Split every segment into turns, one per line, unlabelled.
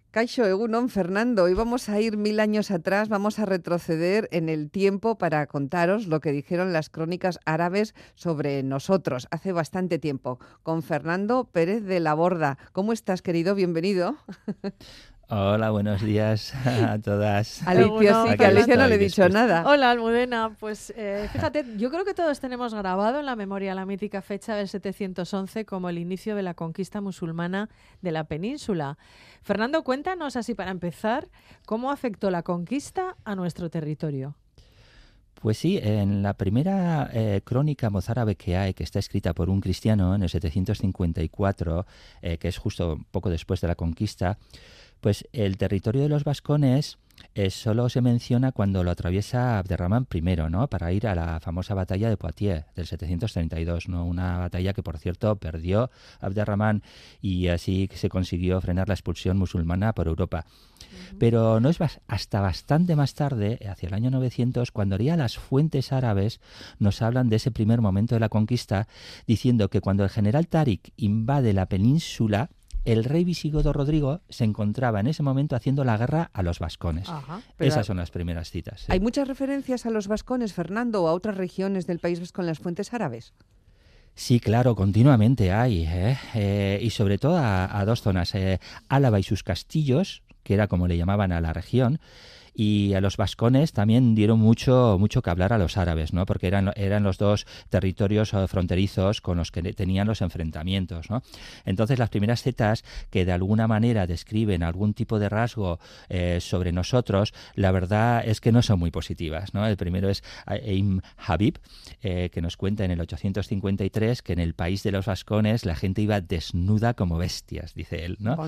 Kaixo, Egunon, Fernando. Hoy vamos a ir 1000 años atrás, vamos a retroceder en el tiempo para contaros lo que dijeron las crónicas árabes sobre nosotros hace bastante tiempo, con Fernando Pérez de la Borda. ¿Cómo estás, querido? Bienvenido.
Hola, buenos días a todas.
Alicia, sí, que a Alicia no le he dicho nada.
Hola, Almudena. Pues fíjate, yo creo que todos tenemos grabado en la memoria la mítica fecha del 711 como el inicio de la conquista musulmana de la península. Fernando, cuéntanos así para empezar, ¿cómo afectó la conquista a nuestro territorio?
Pues sí, en la primera crónica mozárabe que hay, que está escrita por un cristiano en el 754, que es justo poco después de la conquista, pues el territorio de los vascones solo se menciona cuando lo atraviesa Abderramán I, ¿no? Para ir a la famosa batalla de Poitiers del 732, ¿no? Una batalla que, por cierto, perdió Abderramán y así se consiguió frenar la expulsión musulmana por Europa. Pero no es hasta bastante más tarde, hacia el año 900, cuando ya las fuentes árabes nos hablan de ese primer momento de la conquista, diciendo que cuando el general Táriq invade la península, el rey visigodo Rodrigo se encontraba en ese momento haciendo la guerra a los vascones. Esas son las primeras citas. Sí.
¿Hay muchas referencias a los vascones, Fernando, o a otras regiones del País Vasco en las fuentes árabes?
Sí, claro, continuamente hay, y sobre todo a dos zonas, Álava y sus castillos, que era como le llamaban a la región, y a los vascones también dieron mucho que hablar a los árabes, ¿no? Porque eran los dos territorios fronterizos con los que tenían los enfrentamientos, ¿no? Entonces las primeras citas que de alguna manera describen algún tipo de rasgo sobre nosotros, la verdad es que no son muy positivas, ¿no? El primero es Ibn Habib, que nos cuenta en el 853 que en el país de los vascones la gente iba desnuda como bestias, dice él, ¿no?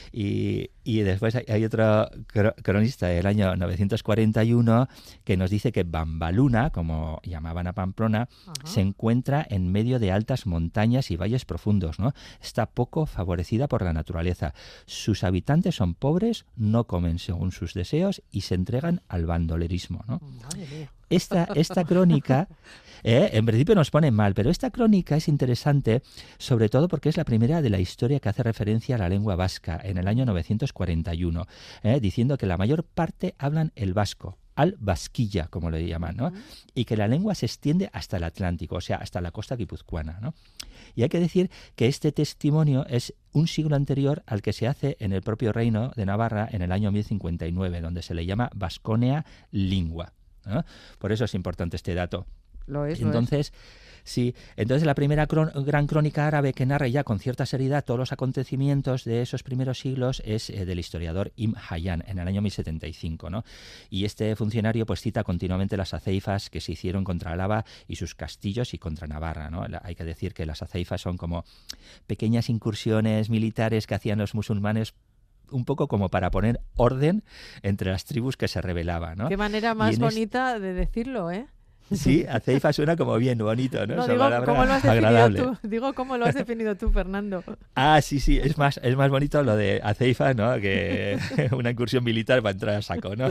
Y después hay otro cronista del año 941 que nos dice que Bambaluna, como llamaban a Pamplona, se encuentra en medio de altas montañas y valles profundos, ¿no? Está poco favorecida por la naturaleza. Sus habitantes son pobres, no comen según sus deseos y se entregan al bandolerismo, ¿no? Esta crónica, en principio nos pone mal, pero esta crónica es interesante sobre todo porque es la primera de la historia que hace referencia a la lengua vasca en el año 941, diciendo que la mayor parte hablan el vasco, al vasquilla, como le llaman, ¿no? Y que la lengua se extiende hasta el Atlántico, o sea, hasta la costa guipuzcoana, ¿no? Y hay que decir que este testimonio es un siglo anterior al que se hace en el propio reino de Navarra en el año 1059, donde se le llama Vasconia lingua, ¿no? Por eso es importante este dato. Entonces, sí, entonces la primera gran crónica árabe que narra ya con cierta seriedad todos los acontecimientos de esos primeros siglos es del historiador Ibn Hayyan en el año 1075, ¿no? Y este funcionario pues cita continuamente las aceifas que se hicieron contra Álava y sus castillos y contra Navarra, ¿no? Hay que decir que las aceifas son como pequeñas incursiones militares que hacían los musulmanes un poco como para poner orden entre las tribus que se rebelaban, ¿no?
Qué manera más bonita de decirlo, ¿eh?
Sí, aceifa suena como bien bonito, ¿no?
No,
Esa
digo,
palabra
¿cómo lo has
agradable.
definido tú? Digo, ¿cómo lo has definido tú, Fernando?
Ah, sí, es más bonito lo de aceifa, ¿no? Que una incursión militar para entrar a saco, ¿no?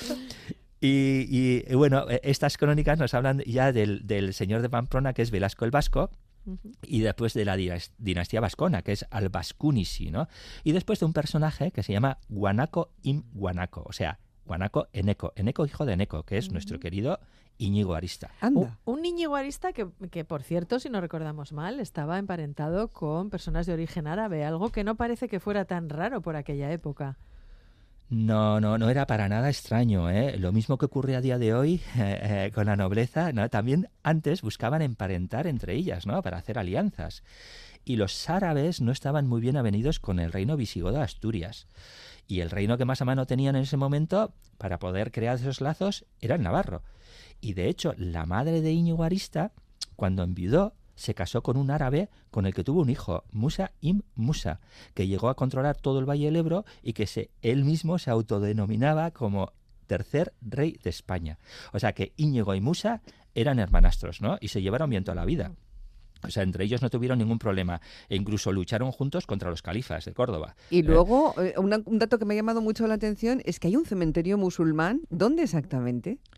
Y bueno, estas crónicas nos hablan ya del señor de Pamplona, que es Velasco el Vasco, y después de la dinastía vascona, que es Al-Bascúnisi, ¿no? Y después de un personaje que se llama Guanaco Im Guanaco, o sea, Guanaco Eneco, hijo de Eneco, que es nuestro querido Íñigo Arista.
Un Íñigo Arista que, por cierto, si no recordamos mal, estaba emparentado con personas de origen árabe, algo que no parece que fuera tan raro por aquella época.
No era para nada extraño, ¿eh? Lo mismo que ocurre a día de hoy con la nobleza, ¿no? También antes buscaban emparentar entre ellas, ¿no? Para hacer alianzas. Y los árabes no estaban muy bien avenidos con el reino visigodo de Asturias. Y el reino que más a mano tenían en ese momento para poder crear esos lazos era el navarro. Y de hecho, la madre de Íñigo Arista, cuando enviudó, se casó con un árabe con el que tuvo un hijo, Musa ibn Musa, que llegó a controlar todo el Valle del Ebro y que él mismo se autodenominaba como tercer rey de España. O sea que Íñigo y Musa eran hermanastros, ¿no? Y se llevaron bien toda la vida. O sea, entre ellos no tuvieron ningún problema e incluso lucharon juntos contra los califas de Córdoba.
Y luego, un dato que me ha llamado mucho la atención es que hay un cementerio musulmán. ¿Dónde exactamente?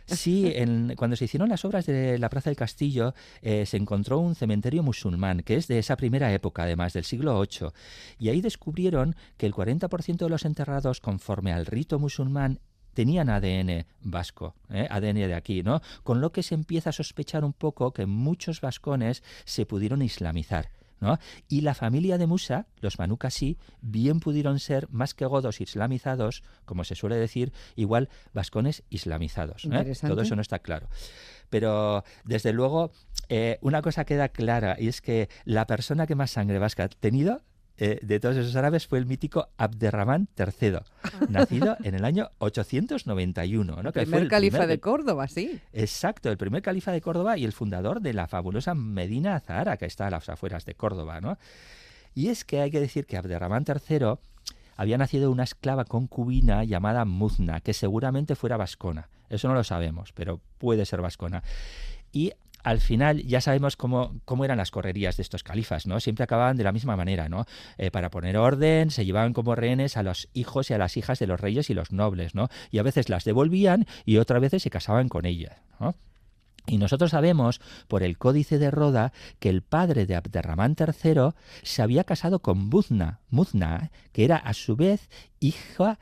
Sí, cuando se hicieron las obras de la Plaza del Castillo, se encontró un cementerio musulmán, que es de esa primera época, además, del siglo VIII. Y ahí descubrieron que el 40% de los enterrados, conforme al rito musulmán, tenían ADN vasco, ADN de aquí, ¿no? Con lo que se empieza a sospechar un poco que muchos vascones se pudieron islamizar, ¿no? Y la familia de Musa, los Manukasi, bien pudieron ser, más que godos islamizados, como se suele decir, igual vascones islamizados. Todo eso no está claro. Pero, desde luego, una cosa queda clara, y es que la persona que más sangre vasca ha tenido de todos esos árabes fue el mítico Abderramán III, nacido en el año 891. ¿no?
El primer califa de Córdoba, sí.
Exacto, el primer califa de Córdoba y el fundador de la fabulosa Medina Azahara, que está a las afueras de Córdoba, ¿no? Y es que hay que decir que Abderramán III había nacido de una esclava concubina llamada Muzna, que seguramente fuera vascona. Eso no lo sabemos, pero puede ser vascona. Y al final ya sabemos cómo eran las correrías de estos califas, ¿no? Siempre acababan de la misma manera, ¿no? Para poner orden, se llevaban como rehenes a los hijos y a las hijas de los reyes y los nobles, ¿no? Y a veces las devolvían y otras veces se casaban con ellas, ¿no? Y nosotros sabemos, por el Códice de Roda, que el padre de Abderramán III se había casado con Muzna, que era a su vez hija...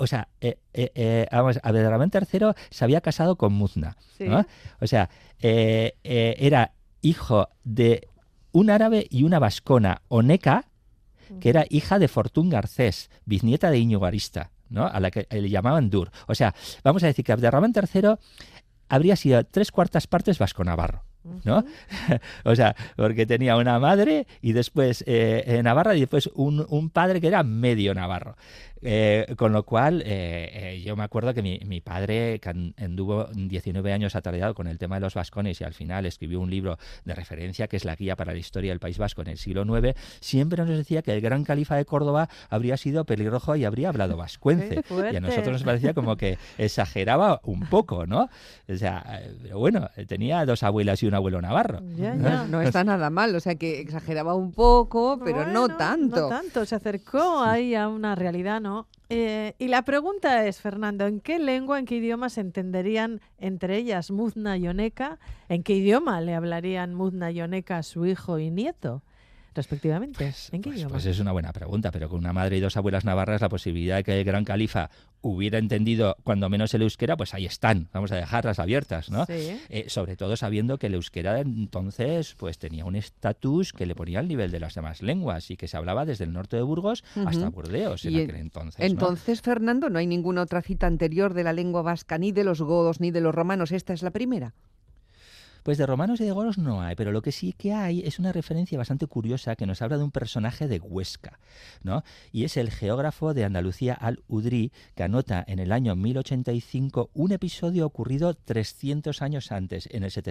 Abderramán III se había casado con Muzna, ¿no? O sea, era hijo de un árabe y una vascona, Oneca, que era hija de Fortún Garcés, bisnieta de Íñigo Arista, ¿no? A la que le llamaban Dur. O sea, vamos a decir que Abderramán III habría sido 3/4 partes vasco-navarro, ¿no? O sea, porque tenía una madre y después navarra y después un padre que era medio navarro. Con lo cual, yo me acuerdo que mi padre, que anduvo 19 años atareado con el tema de los vascones y al final escribió un libro de referencia que es la guía para la historia del País Vasco en el siglo IX, siempre nos decía que el gran califa de Córdoba habría sido pelirrojo y habría hablado vascuence. Y a nosotros nos parecía como que exageraba un poco, ¿no? O sea, pero bueno, tenía 2 abuelas y un abuelo navarro.
Ya.
No está nada mal, o sea que exageraba un poco, pero no tanto.
No tanto, se acercó ahí a una realidad, ¿no? Y la pregunta es, Fernando, ¿en qué lengua, en qué idioma se entenderían entre ellas Muzna y Oneca? ¿En qué idioma le hablarían Muzna y Oneca a su hijo y nieto, respectivamente? ¿En qué idioma?
Pues es una buena pregunta, pero con una madre y 2 abuelas navarras, la posibilidad de que el gran califa hubiera entendido cuando menos el euskera, pues ahí están, vamos a dejarlas abiertas, ¿no?
Sí.
Sobre todo sabiendo que el euskera entonces pues tenía un estatus que le ponía al nivel de las demás lenguas y que se hablaba desde el norte de Burgos hasta Burdeos en aquel entonces.
Entonces, Fernando, ¿no hay ninguna otra cita anterior de la lengua vasca, ni de los godos, ni de los romanos? ¿Esta es la primera?
Pues de romanos y de godos no hay, pero lo que sí que hay es una referencia bastante curiosa que nos habla de un personaje de Huesca, ¿no? Y es el geógrafo de Andalucía Al-Udri, que anota en el año 1085 un episodio ocurrido 300 años antes, en el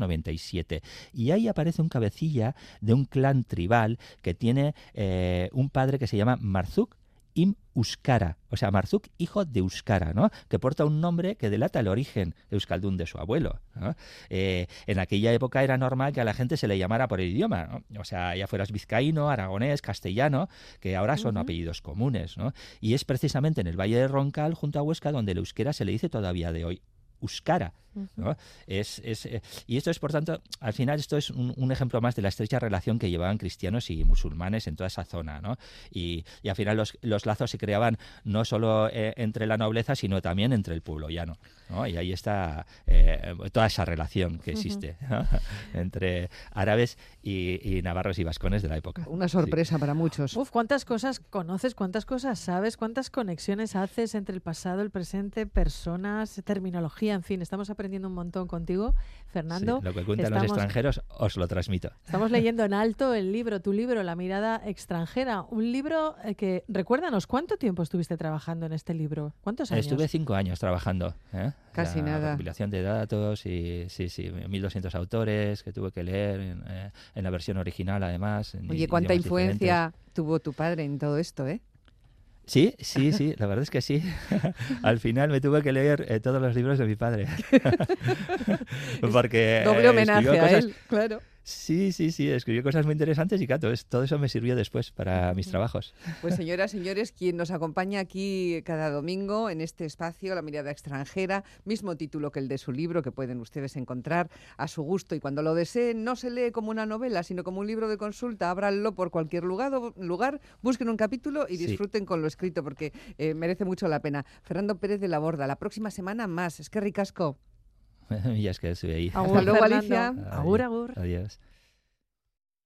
797. Y ahí aparece un cabecilla de un clan tribal que tiene un padre que se llama Marzuk Im Euskara, o sea, Marzuk, hijo de Euskara, ¿no? Que porta un nombre que delata el origen euskaldún de su abuelo, ¿no? En aquella época era normal que a la gente se le llamara por el idioma, ¿no? O sea, ya fueras vizcaíno, aragonés, castellano, que ahora son apellidos comunes, ¿no? Y es precisamente en el Valle de Roncal, junto a Huesca, donde el euskera se le dice todavía de hoy euskara, ¿no? Y esto es, por tanto, al final esto es un ejemplo más de la estrecha relación que llevaban cristianos y musulmanes en toda esa zona, ¿no? Y al final los lazos se creaban no solo entre la nobleza, sino también entre el pueblo llano, ¿no? Y ahí está toda esa relación que existe, ¿no? Entre árabes y navarros y vascones de la época.
Una sorpresa para muchos.
¿Cuántas cosas conoces, cuántas cosas sabes, cuántas conexiones haces entre el pasado, el presente, personas, terminología, en fin, estamos aprendiendo un montón contigo, Fernando.
Sí, lo que cuentan los extranjeros os lo transmito.
Estamos leyendo en alto el libro, tu libro, La mirada extranjera, un libro que, recuérdanos, ¿cuánto tiempo estuviste trabajando en este libro? ¿Cuántos años?
Estuve 5 años trabajando,
Casi nada.
Compilación de datos y 1.200 autores que tuve que leer en la versión original, además.
Oye, ¿cuánta influencia tuvo tu padre en todo esto,
Sí, la verdad es que sí. Al final me tuve que leer todos los libros de mi padre. Porque
doble homenaje a él, claro.
Sí, escribió cosas muy interesantes y claro, todo eso me sirvió después para mis trabajos.
Pues señoras, señores, quien nos acompaña aquí cada domingo en este espacio, La Mirada Extranjera, mismo título que el de su libro, que pueden ustedes encontrar a su gusto y cuando lo deseen, no se lee como una novela, sino como un libro de consulta, ábranlo por cualquier lugar, busquen un capítulo y disfruten con lo escrito, porque merece mucho la pena. Fernando Pérez de la Borda, la próxima semana más. Es que ricasco.
Ya es que estoy ahí.
Hasta luego, Alicia.
Agur, agur.
Adiós.